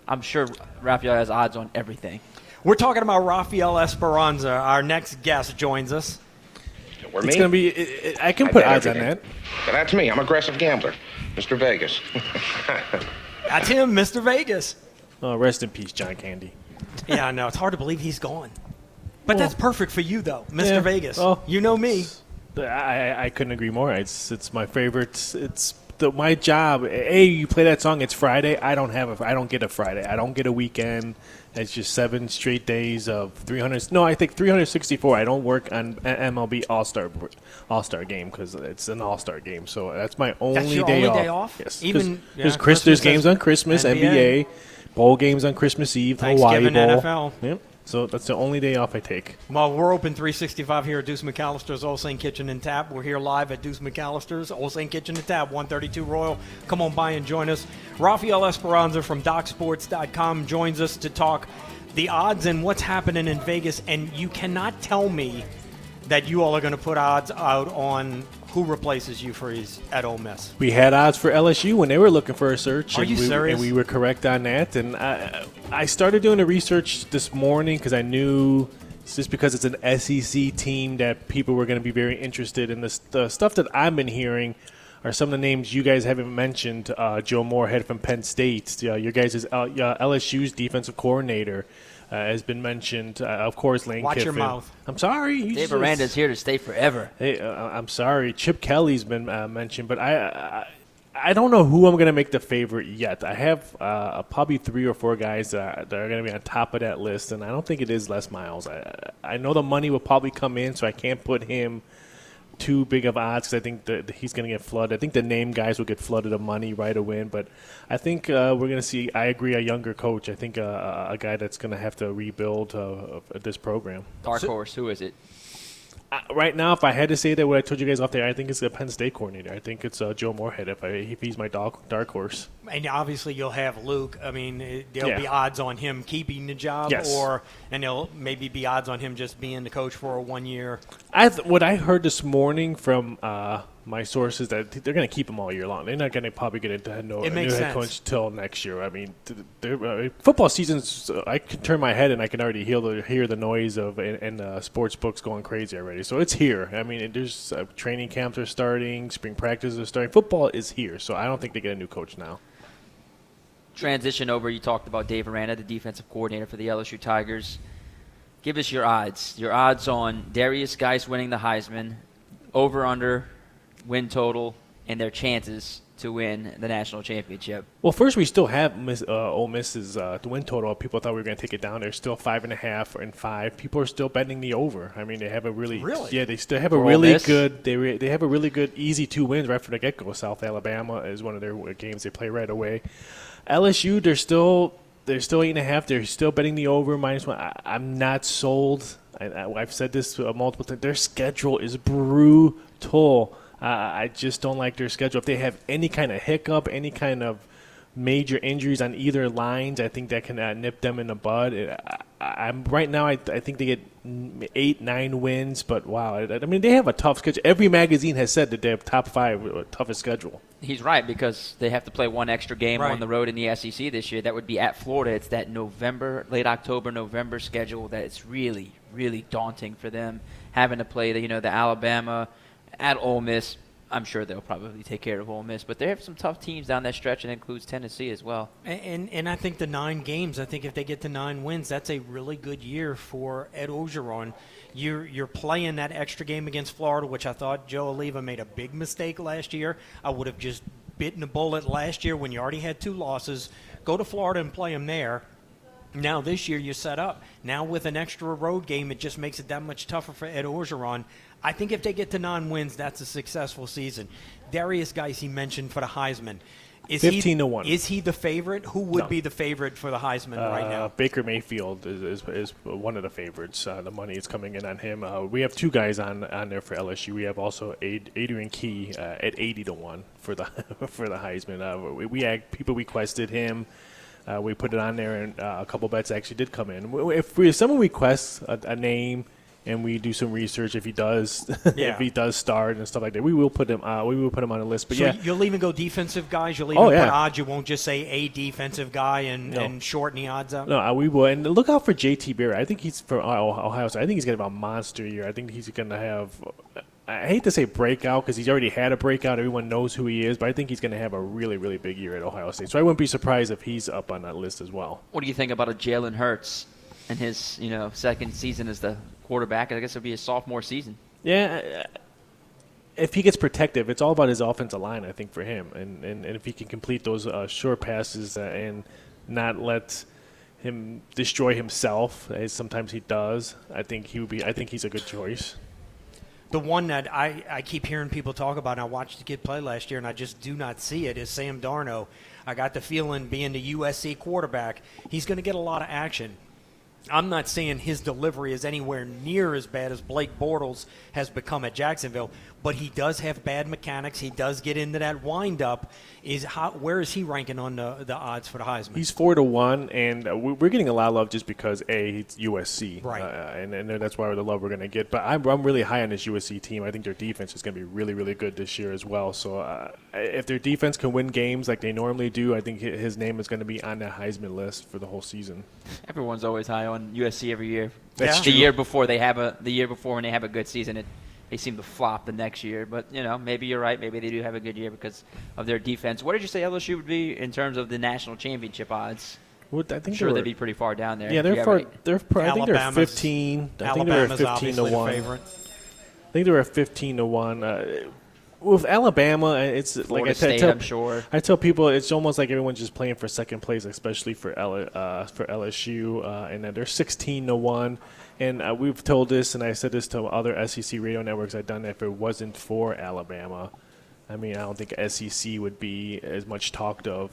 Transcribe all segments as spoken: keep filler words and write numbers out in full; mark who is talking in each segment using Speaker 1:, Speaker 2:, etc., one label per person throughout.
Speaker 1: I'm sure Rafael has odds on everything.
Speaker 2: We're talking about Rafael Esperanza. Our next guest joins us.
Speaker 3: We're
Speaker 4: It's
Speaker 3: me?
Speaker 4: going to be it, it, I can put
Speaker 3: bet
Speaker 4: odds on
Speaker 3: everything.
Speaker 4: that.
Speaker 3: But that's me. I'm aggressive gambler. Mister Vegas.
Speaker 2: That's him, Mister Vegas.
Speaker 4: Oh, rest in peace, John Candy.
Speaker 2: Yeah, I know. It's hard to believe he's gone. But
Speaker 4: Well,
Speaker 2: that's perfect for you, though, Mister
Speaker 4: yeah,
Speaker 2: Vegas.
Speaker 4: well,
Speaker 2: you know me.
Speaker 4: I, I couldn't agree more. It's it's my favorite. It's the, my job. A, you play that song. It's Friday. I don't have a. I don't get a Friday. I don't get a weekend. It's just seven straight days of three hundred. No, I think three hundred sixty-four. I don't work on M L B All Star All Star game because it's an All Star game. So that's my only
Speaker 2: That's your
Speaker 4: day
Speaker 2: only
Speaker 4: off.
Speaker 2: day off?
Speaker 4: Yes.
Speaker 2: Even- yeah,
Speaker 4: there's Chris. There's
Speaker 2: Christmas
Speaker 4: games
Speaker 2: is
Speaker 4: on Christmas. N B A. Bowl games on Christmas Eve. Hawaii
Speaker 2: Thanksgiving,
Speaker 4: Bowl.
Speaker 2: N F L.
Speaker 4: Yep. So that's the only day off I take.
Speaker 2: Well, we're open three sixty-five here at Deuce McAllister's Old Saint Kitchen and Tap. We're here live at Deuce McAllister's Old Saint Kitchen and Tap, one thirty-two Royal. Come on by and join us. Rafael Esperanza from Doc Sports dot com joins us to talk the odds and what's happening in Vegas. And you cannot tell me that you all are going to put odds out on who replaces you Freeze at Ole Miss.
Speaker 4: We had odds for L S U when they were looking for a search.
Speaker 2: Are
Speaker 4: and
Speaker 2: you
Speaker 4: we,
Speaker 2: serious?
Speaker 4: And we were correct on that. And I, I started doing the research this morning because I knew it's just because it's an S E C team that people were going to be very interested in. This, the stuff that I've been hearing are some of the names you guys haven't mentioned. Uh, Joe Moorhead from Penn State, uh, your guys' uh, L S U's defensive coordinator. Uh, has been mentioned. Uh, of course, Lane
Speaker 2: Watch
Speaker 4: Kiffin.
Speaker 2: your mouth.
Speaker 4: I'm sorry. You
Speaker 1: Dave
Speaker 4: just-
Speaker 1: Aranda's here to stay forever.
Speaker 4: Hey, uh, I'm sorry. Chip Kelly's been uh, mentioned, but I, I I don't know who I'm going to make the favorite yet. I have uh, probably three or four guys that, that are going to be on top of that list, and I don't think it is Les Miles. I, I know the money will probably come in, so I can't put him too big of odds because I think that he's going to get flooded. I think the name guys will get flooded of money right away, but I think uh, we're going to see, I agree, a younger coach. I think uh, a guy that's going to have to rebuild uh, this program.
Speaker 1: Dark horse, who is it?
Speaker 4: Uh, right now, if I had to say that, what I told you guys off there, I think it's the Penn State coordinator. I think it's uh, Joe Moorhead if, I, if he's my dark, dark horse.
Speaker 2: And obviously you'll have Luke. I mean, it- there'll
Speaker 4: Yeah.
Speaker 2: be odds on him keeping the job,
Speaker 4: Yes.
Speaker 2: or and there'll maybe be odds on him just being the coach for a one year.
Speaker 4: I th- what I heard this morning from uh, my sources that they're going to keep him all year long. They're not going to probably get into no,
Speaker 2: It
Speaker 4: a
Speaker 2: makes
Speaker 4: new head
Speaker 2: sense.
Speaker 4: coach till next year. I mean, th- they're- uh, football season's. Uh, I can turn my head and I can already hear the hear the noise of and, and uh, sports books going crazy already. So it's here. I mean, it, there's uh, training camps are starting, spring practices are starting. Football is here, so I don't think they get a new coach now.
Speaker 1: Transition over, you talked about Dave Aranda, the defensive coordinator for the L S U Tigers. Give us your odds. Your odds on Darius Geis winning the Heisman, over under win total, and their chances to win the national championship.
Speaker 4: Well, first we still have Miss, uh, Ole Miss's uh, the win total. People thought we were going to take it down. They're still five and a half and five. People are still betting the over. I mean, they have a really,
Speaker 2: Really?
Speaker 4: yeah, they still have
Speaker 1: For
Speaker 4: a
Speaker 1: Ole
Speaker 4: really
Speaker 1: Miss?
Speaker 4: good. They re, they have a really good easy two wins right from the get go. South Alabama is one of their games they play right away. L S U, they're still they're still eight and a half. They're still betting the over minus one. I, I'm not sold. I, I, I've said this uh, multiple times. Their schedule is brutal. Uh, I just don't like their schedule. If they have any kind of hiccup, any kind of major injuries on either lines, I think that can uh, nip them in the bud. It, I, I'm right now. I, I think they get eight, nine wins, but wow, I, I mean they have a tough schedule. Every magazine has said that they have top five uh, toughest schedule.
Speaker 1: He's right, because they have to play one extra game
Speaker 2: Right.
Speaker 1: on the road in the S E C this year. That would be at Florida. It's that November, late October, November schedule that it's really, really daunting for them, having to play the, you know, the Alabama at Ole Miss. I'm sure they'll probably take care of Ole Miss, but they have some tough teams down that stretch, and includes Tennessee as well.
Speaker 2: And, and and I think the nine games. I think if they get to nine wins, that's a really good year for Ed Orgeron. You're you're playing that extra game against Florida, which I thought Joe Oliva made a big mistake last year. I would have just bitten a bullet last year when you already had two losses. Go to Florida and play them there. Now this year you're set up. Now with an extra road game, it just makes it that much tougher for Ed Orgeron. I think if they get to nine wins, that's a successful season. Darius Geis, he mentioned for the Heisman. Is
Speaker 4: fifteen
Speaker 2: he,
Speaker 4: to one.
Speaker 2: Is he the favorite? Who would
Speaker 4: No.
Speaker 2: be the favorite for the Heisman right
Speaker 4: Uh,
Speaker 2: now?
Speaker 4: Baker Mayfield is, is, is one of the favorites. Uh, the money is coming in on him. Uh, we have two guys on, on there for L S U. We have also Ad, Adrian Key uh, at eighty to one for the for the Heisman. Uh, we, we had people requested him. Uh, we put it on there, and uh, a couple bets actually did come in. If, we, if someone requests a, a name and we do some research if he does
Speaker 2: Yeah.
Speaker 4: if he does start and stuff like that, we will put him uh, we will put him on the list. But
Speaker 2: so
Speaker 4: yeah,
Speaker 2: you'll even go defensive guys. You'll even
Speaker 4: Oh,
Speaker 2: put
Speaker 4: yeah.
Speaker 2: odds. You won't just say a defensive guy and,
Speaker 4: No.
Speaker 2: and shorten the odds up.
Speaker 4: no, uh, we will. And look out for J T Barrett. I think he's from Ohio State. I think he's going to have a monster year. I think he's going to have. I hate to say breakout because he's already had a breakout. Everyone knows who he is, but I think he's going to have a really, really big year at Ohio State. So I wouldn't be surprised if he's up on that list as well.
Speaker 1: What do you think about a Jalen Hurts and his, you know, second season as the quarterback? I guess it'll be his sophomore season.
Speaker 4: Yeah, if he gets protective, it's all about his offensive line, I think, for him. And, and, and if he can complete those uh, short passes uh, and not let him destroy himself, as sometimes he does, I think he would be. I think he's a good choice.
Speaker 2: The one that I, I keep hearing people talk about, and I watched the kid play last year, and I just do not see it, is Sam Darnold. I got the feeling, being the U S C quarterback, he's going to get a lot of action. I'm not saying his delivery is anywhere near as bad as Blake Bortles has become at Jacksonville, but he does have bad mechanics. He does get into that windup. Is how, where is he ranking on the, the odds for the Heisman?
Speaker 4: He's four to one, and uh, we- we're getting a lot of love just because a it's U S C,
Speaker 2: Right.
Speaker 4: Uh, and, and that's why the love we're going to get. But I'm, I'm really high on this U S C team. I think their defense is going to be really, really good this year as well. So uh, if their defense can win games like they normally do, I think hi- his name is going to be on that Heisman list for the whole season.
Speaker 1: Everyone's always high on U S C every year.
Speaker 2: That's
Speaker 1: the
Speaker 2: true.
Speaker 1: year before they have a the year before when they have a good season, it they seem to flop the next year. But you know, maybe you're right. Maybe they do have a good year because of their defense. What did you say L S U would be in terms of the national championship odds?
Speaker 4: Well, I
Speaker 1: I'm
Speaker 4: think
Speaker 1: sure
Speaker 4: they
Speaker 1: they'd
Speaker 4: were-
Speaker 1: be pretty far down there.
Speaker 4: Yeah, they're
Speaker 1: Yeah,
Speaker 4: far,
Speaker 1: right.
Speaker 4: they're pro- I think they're
Speaker 2: Alabama's-
Speaker 4: fifteen. I think
Speaker 2: Alabama's
Speaker 4: they're fifteen to
Speaker 2: obviously the
Speaker 4: one.
Speaker 2: favorite.
Speaker 4: I think they were fifteen to one. Uh, with Alabama, it's
Speaker 1: Florida
Speaker 4: like I
Speaker 1: State,
Speaker 4: tell,
Speaker 1: I'm sure.
Speaker 4: I tell people it's almost like everyone's just playing for second place, especially for L, uh, for L S U, uh, and then they're sixteen to one. And uh, we've told this, and I said this to other S E C radio networks I've done. If it wasn't for Alabama, I mean, I don't think S E C would be as much talked of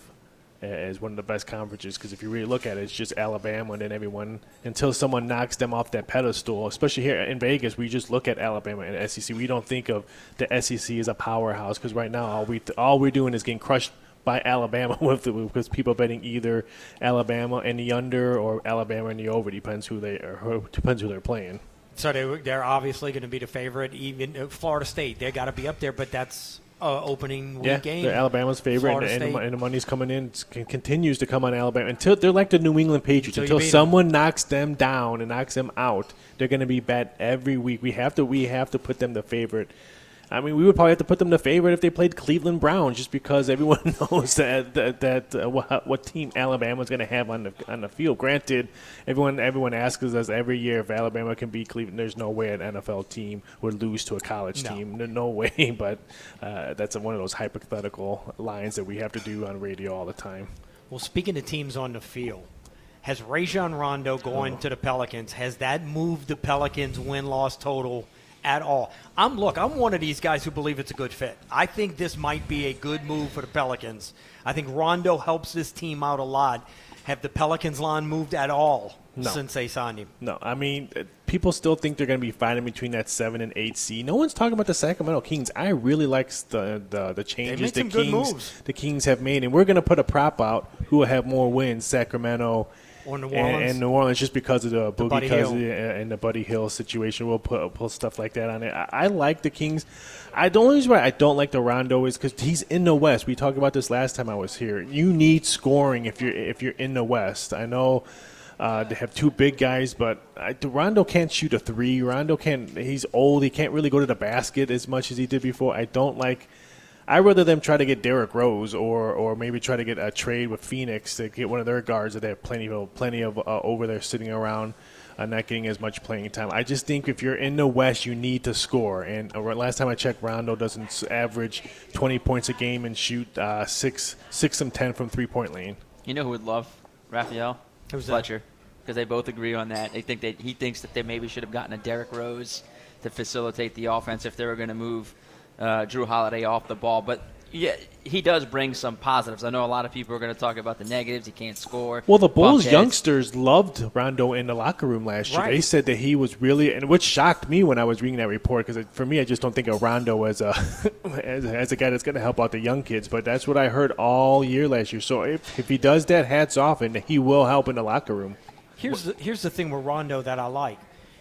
Speaker 4: as one of the best conferences, because if you really look at it, it's just Alabama, and then everyone, until someone knocks them off that pedestal, especially here in Vegas, we just look at Alabama and S E C. We don't think of the S E C as a powerhouse, because right now all, we th- all we're doing is getting crushed by Alabama with the, because people betting either Alabama in the under or Alabama in the over. Depends who they are, who, depends who they're playing.
Speaker 2: So they, they're obviously going to be the favorite. Even uh, Florida State, they got to be up there, but that's uh, opening week
Speaker 4: Yeah,
Speaker 2: game.
Speaker 4: they're Alabama's favorite, and,
Speaker 2: Florida
Speaker 4: and, the,
Speaker 2: State.
Speaker 4: mon- and the money's coming in. It's, c- continues to come on Alabama until they're like the New England Patriots.
Speaker 2: Until you
Speaker 4: Until
Speaker 2: beat 'em.
Speaker 4: someone knocks them down and knocks them out, they're going to be bet every week. We have to, we have to put them the favorite. I mean, we would probably have to put them the favorite if they played Cleveland Browns, just because everyone knows that that, that uh, what, what team Alabama's going to have on the on the field. Granted, everyone everyone asks us every year if Alabama can beat Cleveland. There's no way an N F L team would lose to a college
Speaker 2: No.
Speaker 4: team. No, no way. But uh, that's one of those hypothetical lines that we have to do on radio all the time.
Speaker 2: Well, speaking of teams on the field, has Rajon Rondo going
Speaker 4: Oh.
Speaker 2: to the Pelicans, has that moved the Pelicans' win-loss total at all? I'm look, I'm one of these guys who believe it's a good fit. I think this might be a good move for the Pelicans. I think Rondo helps this team out a lot. Have the Pelicans line moved at all
Speaker 4: No.
Speaker 2: since they signed him?
Speaker 4: No, I mean, uh, people still think they're going to be fighting between that seven and eight seed. No one's talking about the Sacramento Kings. I really like the the, the changes
Speaker 2: made
Speaker 4: the
Speaker 2: some good
Speaker 4: Kings
Speaker 2: moves.
Speaker 4: the Kings have made, and we're going to put a prop out who will have more wins, Sacramento
Speaker 2: Or New
Speaker 4: and,
Speaker 2: Orleans?
Speaker 4: and New Orleans, just because of the, Boogie
Speaker 2: Buddy
Speaker 4: Cousins
Speaker 2: Hill.
Speaker 4: and the Buddy Hill situation. We'll put pull stuff like that on it. I, I like the Kings. I the only reason why I don't like the Rondo is because he's in the West. We talked about this last time I was here. You need scoring if you're if you're in the West. I know. Uh, they have two big guys, but I, Rondo can't shoot a three. Rondo can't. He's old. He can't really go to the basket as much as he did before. I don't like. I'd rather them try to get Derrick Rose or or maybe try to get a trade with Phoenix to get one of their guards that they have plenty of plenty of uh, over there sitting around, uh, not getting as much playing time. I just think if you're in the West, you need to score. And uh, last time I checked, Rondo doesn't s- average twenty points a game and shoot uh, six six and ten from three point lane.
Speaker 1: You know who would love Raphael?
Speaker 2: Who's that?
Speaker 1: Fletcher. Because they both agree on that. They think that he thinks that they maybe should have gotten a Derrick Rose to facilitate the offense if they were going to move uh, Drew Holiday off the ball. But yeah, he does bring some positives. I know a lot of people are going to talk about the negatives. He can't score.
Speaker 4: Well, the Bulls
Speaker 1: Bump heads.
Speaker 4: youngsters loved Rondo in the locker room last year.
Speaker 2: Right.
Speaker 4: They said that he was really, and which shocked me when I was reading that report, because for me, I just don't think of Rondo as a as, as a guy that's going to help out the young kids. But that's what I heard all year last year. So if, if he does that, hats off, and he will help in the locker room.
Speaker 2: Here's the, here's the thing with Rondo that I like.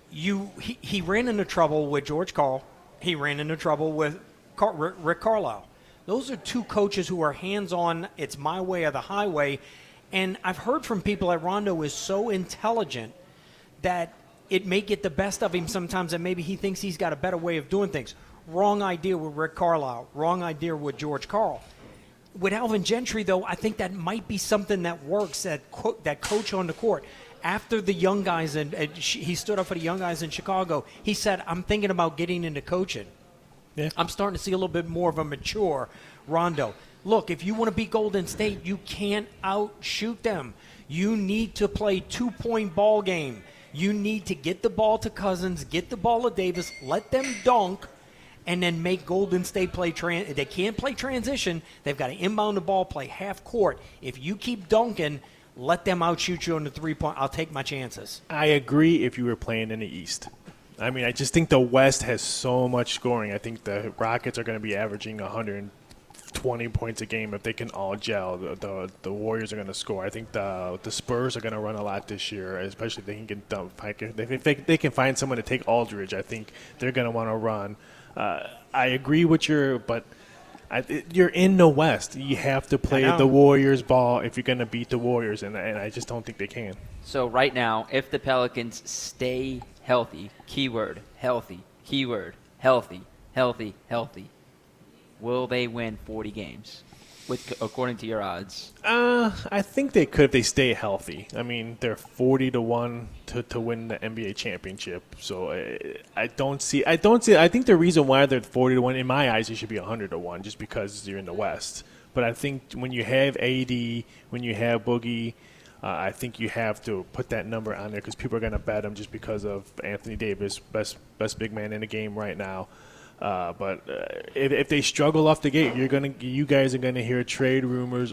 Speaker 2: you he, he ran into trouble with George Karl. He ran into trouble with Car- Rick Carlisle. Those are two coaches who are hands-on. It's my way or the highway. And I've heard from people that Rondo is so intelligent that it may get the best of him sometimes, and maybe he thinks he's got a better way of doing things. Wrong idea with Rick Carlisle. Wrong idea with George Karl. With Alvin Gentry, though, I think that might be something that works, that, co- that coach on the court. After the young guys, and he stood up for the young guys in Chicago, he said, I'm thinking about getting into coaching. Yeah. I'm starting to see a little bit more of a mature Rondo. Look, if you want to beat Golden State, you can't outshoot them. You need to play two-point ball game. You need to get the ball to Cousins, get the ball to Davis, let them dunk, and then make Golden State play. Tran- they can't play transition. They've got to inbound the ball, play half court. If you keep dunking, let them outshoot you on the three-point. I'll take my chances.
Speaker 4: I agree if you were playing in the East. I mean, I just think the West has so much scoring. I think the Rockets are going to be averaging one hundred twenty points a game if they can all gel. The the, the Warriors are going to score. I think the the Spurs are going to run a lot this year, especially if they can get dump. If they, they can find someone to take Aldridge, I think they're going to want to run. Uh, I agree with your, but I, it, you're in the West. You have to play the Warriors ball if you're going to beat the Warriors, and, and I just don't think they can.
Speaker 1: So right now, if the Pelicans stay healthy, keyword, healthy, keyword, healthy, healthy, healthy, will they win forty games, with according to your odds?
Speaker 4: Uh, I think they could if they stay healthy. I mean, they're forty to one to, to win the N B A championship. So I, I don't see. I don't see. I think the reason why they're forty to one, in my eyes, it should be one hundred to one, just because you're in the West. But I think when you have A D, when you have Boogie, uh, I think you have to put that number on there because people are going to bet him just because of Anthony Davis, best best big man in the game right now. Uh, but uh, if, if they struggle off the gate, you're gonna, you guys are gonna hear trade rumors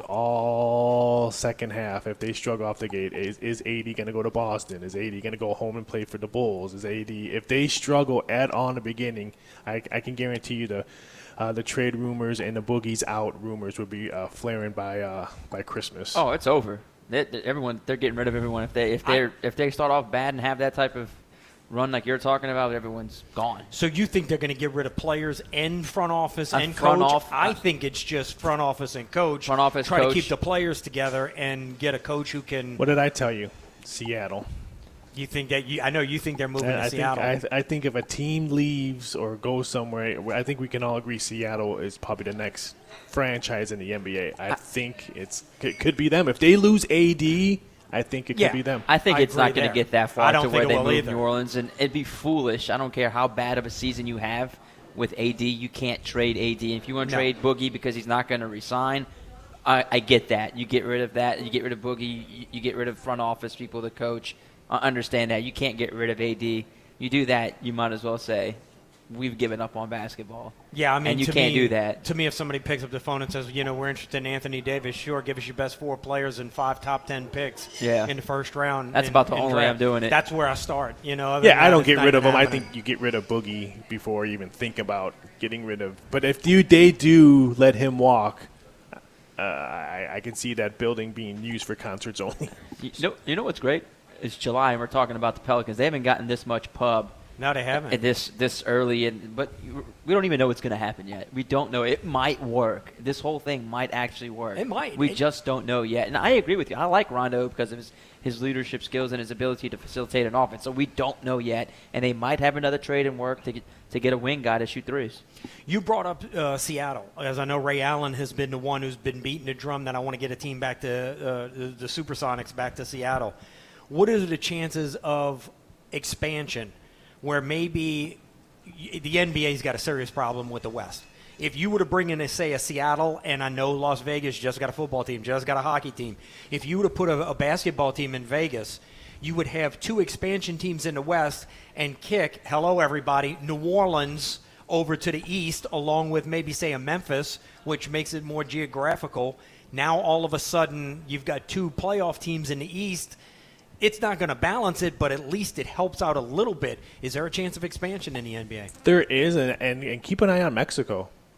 Speaker 4: all second half. If they struggle off the gate, is, is A D gonna go to Boston? Is A D gonna go home and play for the Bulls? Is A D, if they struggle at all in the beginning, I, I can guarantee you the uh, the trade rumors and the Boogie's out rumors would be uh, flaring by uh, by Christmas.
Speaker 1: Oh, it's over. They, they, everyone, they're getting rid of everyone if they if they if they start off bad and have that type of run like you're talking about, everyone's gone.
Speaker 2: So you think they're going to get rid of players and front office
Speaker 1: A
Speaker 2: and
Speaker 1: front
Speaker 2: coach?
Speaker 1: off-
Speaker 2: I think it's just front office and coach.
Speaker 1: Front office,
Speaker 2: try
Speaker 1: coach.
Speaker 2: to keep the players together and get a coach who can.
Speaker 4: What did I tell you? Seattle.
Speaker 2: You think that you? I know you think they're moving
Speaker 4: I,
Speaker 2: to
Speaker 4: I
Speaker 2: Seattle.
Speaker 4: think I, I think if a team leaves or goes somewhere, I think we can all agree Seattle is probably the next franchise in the N B A. I, I think it's it could be them. If they lose A D, I think it
Speaker 2: Yeah.
Speaker 4: could be them.
Speaker 1: I think
Speaker 2: I
Speaker 1: it's not
Speaker 2: agree
Speaker 1: going to
Speaker 2: there.
Speaker 1: get that
Speaker 2: I
Speaker 1: far
Speaker 2: don't
Speaker 1: to
Speaker 2: think
Speaker 1: where
Speaker 2: it
Speaker 1: they
Speaker 2: will
Speaker 1: move
Speaker 2: either.
Speaker 1: New Orleans, and it'd be foolish. I don't care how bad of a season you have with A D. You can't trade A D. If you want to
Speaker 2: No.
Speaker 1: trade Boogie because he's not going to resign, I, I get that. You get rid of that. You get rid of Boogie. You, you get rid of front office people, the coach. I understand that. You can't get rid of A D. You do that, you might as well say, we've given up on basketball.
Speaker 2: Yeah, I mean,
Speaker 1: and you
Speaker 2: to
Speaker 1: can't
Speaker 2: me,
Speaker 1: do that.
Speaker 2: To me, if somebody picks up the phone and says, you know, we're interested in Anthony Davis, sure, give us your best four players and five top ten picks
Speaker 1: Yeah.
Speaker 2: in the first round.
Speaker 1: That's
Speaker 2: in-
Speaker 1: about the
Speaker 2: in
Speaker 1: only way
Speaker 2: draft.
Speaker 1: I'm doing it.
Speaker 2: That's where I start. You know. other than
Speaker 4: Yeah, I
Speaker 2: that,
Speaker 4: don't
Speaker 2: it's
Speaker 4: get
Speaker 2: not
Speaker 4: rid of
Speaker 2: even
Speaker 4: them. I
Speaker 2: happening.
Speaker 4: think you get rid of Boogie before you even think about getting rid of. But if you, they do let him walk, uh, I, I can see that building being used for concerts only.
Speaker 1: You know, you know what's great? It's July, and we're talking about the Pelicans. They haven't gotten this much pub
Speaker 2: No, they haven't.
Speaker 1: this this early, and but we don't even know what's going to happen yet. We don't know. It might work. This whole thing might actually work.
Speaker 2: It might.
Speaker 1: We
Speaker 2: It-
Speaker 1: just don't know yet. And I agree with you. I like Rondo because of his, his leadership skills and his ability to facilitate an offense. So we don't know yet, and they might have another trade and work to get to get a wing guy to shoot threes.
Speaker 2: You brought up uh, Seattle, as I know Ray Allen has been the one who's been beating the drum that I want to get a team back to uh, the, the Supersonics back to Seattle. What are the chances of expansion where maybe y- the N B A's got a serious problem with the West? If you were to bring in, a, say, a Seattle, and I know Las Vegas just got a football team, just got a hockey team. If you were to put a, a basketball team in Vegas, you would have two expansion teams in the West and kick, hello, everybody, New Orleans over to the East, along with maybe, say, a Memphis, which makes it more geographical. Now, all of a sudden, you've got two playoff teams in the East. It's not going to balance it, but at least it helps out a little bit. Is there a chance of expansion in the N B A?
Speaker 4: There is, and, and, and keep an eye on Mexico.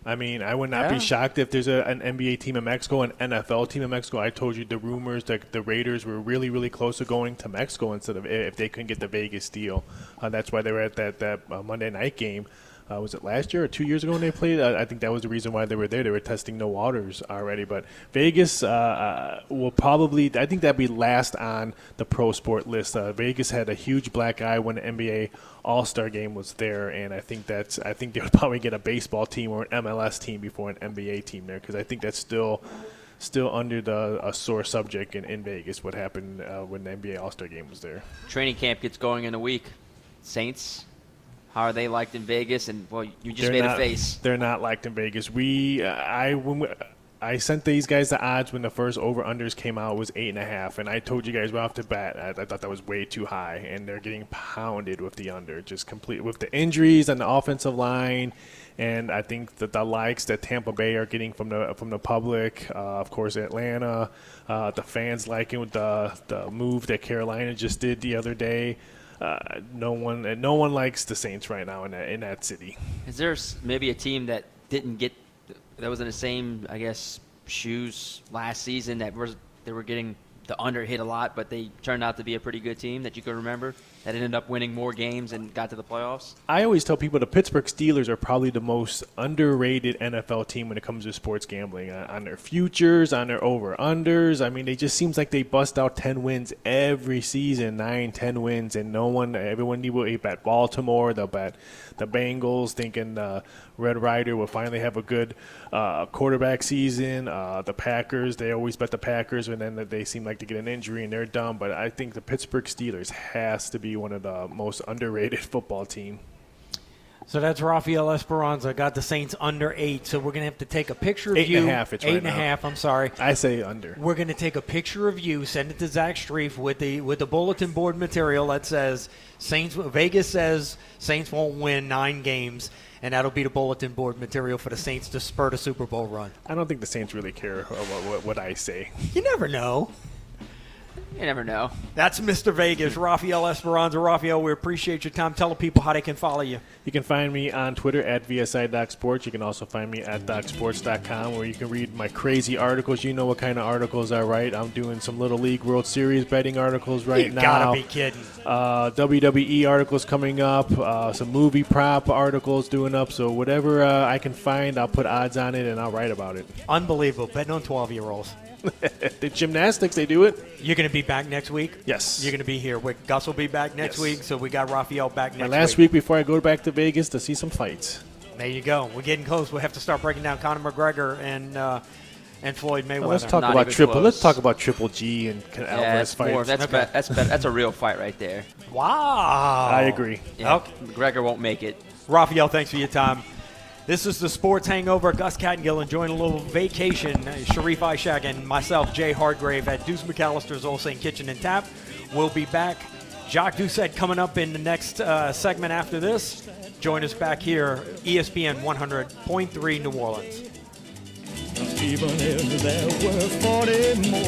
Speaker 4: I mean, I would not
Speaker 1: Yeah.
Speaker 4: be shocked if there's a, an N B A team in Mexico, an N F L team in Mexico. I told you the rumors that the Raiders were really, really close to going to Mexico instead of if they couldn't get the Vegas deal. Uh, that's why they were at that, that uh, Monday night game. Uh, was it last year or two years ago when they played? Uh, I think that was the reason why they were there. They were testing the waters already. But Vegas uh, uh, will probably – I think that'd be last on the pro sport list. Uh, Vegas had a huge black eye when the N B A All-Star game was there, and I think that's – I think they would probably get a baseball team or an M L S team before an N B A team there because I think that's still still under the a sore subject in, in Vegas, what happened uh, when the N B A All-Star game was there.
Speaker 1: Training camp gets going in a week. Saints, how are they liked in Vegas? And, well, you just
Speaker 4: They're
Speaker 1: made
Speaker 4: not,
Speaker 1: a face.
Speaker 4: They're not liked in Vegas. We, uh, I, when we, I sent these guys the odds when the first over-unders came out was eight and a half, and I told you guys right off the bat I, I thought that was way too high, and they're getting pounded with the under, just complete with the injuries on the offensive line, and I think that the likes that Tampa Bay are getting from the from the public, uh, of course Atlanta, uh, the fans liking with the the move that Carolina just did the other day. Uh, no one, no one likes the Saints right now in that in that city.
Speaker 1: Is there s- maybe a team that didn't get that was in the same, I guess, shoes last season that was they were getting the under hit a lot, but they turned out to be a pretty good team that you could remember that ended up winning more games and got to the playoffs?
Speaker 4: I always tell people the Pittsburgh Steelers are probably the most underrated N F L team when it comes to sports gambling uh, on their futures, on their over-unders. I mean, it just seems like they bust out ten wins every season, nine, ten wins, and no one, everyone will bet Baltimore, they'll bet the Bengals, thinking uh, Red Rider will finally have a good uh, quarterback season. Uh, the Packers, they always bet the Packers, and then they seem like to get an injury and they're done. But I think the Pittsburgh Steelers has to be one of the most underrated football team.
Speaker 2: So that's Rafael Esperanza. Got the Saints under eight. So we're going to have to take a picture of
Speaker 4: Eight
Speaker 2: you.
Speaker 4: and a half, it's
Speaker 2: Eight
Speaker 4: right
Speaker 2: and a
Speaker 4: now.
Speaker 2: half, I'm sorry.
Speaker 4: I say under.
Speaker 2: We're going to take a picture of you, send it to Zach Streif with the with the bulletin board material that says Saints. Vegas says Saints won't win nine games, and that'll be the bulletin board material for the Saints to spurt a Super Bowl run.
Speaker 4: I don't think the Saints really care what, what, what I say.
Speaker 2: You never know.
Speaker 1: You never know.
Speaker 2: That's Mister Vegas, Rafael Esperanza. Rafael, we appreciate your time. Tell the people how they can follow you.
Speaker 4: You can find me on Twitter at V S I Doc Sports. You can also find me at doc sports dot com where you can read my crazy articles. You know what kind of articles I write. I'm doing some Little League World Series betting articles right
Speaker 2: you
Speaker 4: now.
Speaker 2: gotta be kidding.
Speaker 4: Uh, W W E articles coming up. Uh, some movie prop articles doing up. So whatever uh, I can find, I'll put odds on it and I'll write about it.
Speaker 2: Unbelievable. Betting on twelve-year-olds.
Speaker 4: The gymnastics, they do it.
Speaker 2: You're going to be back next week?
Speaker 4: Yes.
Speaker 2: You're going to be here. With Gus will be back next
Speaker 4: Yes.
Speaker 2: week, so we got Rafael back next
Speaker 4: My last
Speaker 2: week.
Speaker 4: week before I go back to Vegas to see some fights.
Speaker 2: There you go. We're getting close. We'll have to start breaking down Conor McGregor and uh, and Floyd Mayweather.
Speaker 4: Well, let's talk
Speaker 1: Not
Speaker 4: about
Speaker 1: even
Speaker 4: triple.
Speaker 1: close.
Speaker 4: Let's talk about Triple G and
Speaker 1: Yeah,
Speaker 4: Alvarez
Speaker 1: that's more.
Speaker 4: fights.
Speaker 1: That's
Speaker 2: Okay.
Speaker 1: be- that's be- that's a real fight right there.
Speaker 2: Wow.
Speaker 4: I agree.
Speaker 1: Yeah,
Speaker 2: Okay.
Speaker 1: McGregor won't make it.
Speaker 2: Rafael, thanks for your time. This is the Sports Hangover. Gus Cattengill enjoying a little vacation. Sharif Ishak and myself, Jay Hardgrave, at Deuce McAllister's Old Saint Kitchen and Tap. We'll be back. Jacques Doucette coming up in the next uh, segment after this. Join us back here, E S P N one hundred point three New Orleans.
Speaker 5: Even if there were forty more.